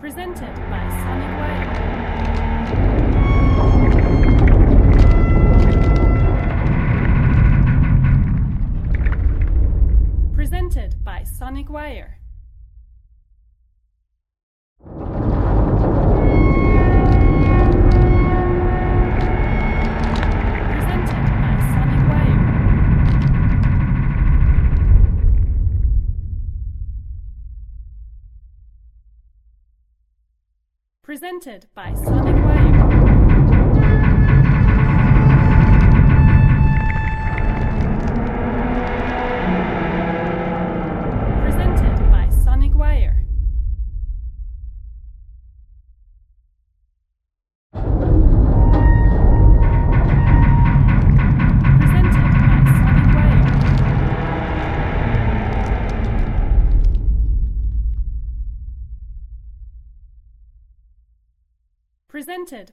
Presented by Sonic Wire. Presented by Sonic Wire. Presented by Sonic Wire. Presented by Sonic Wire. Presented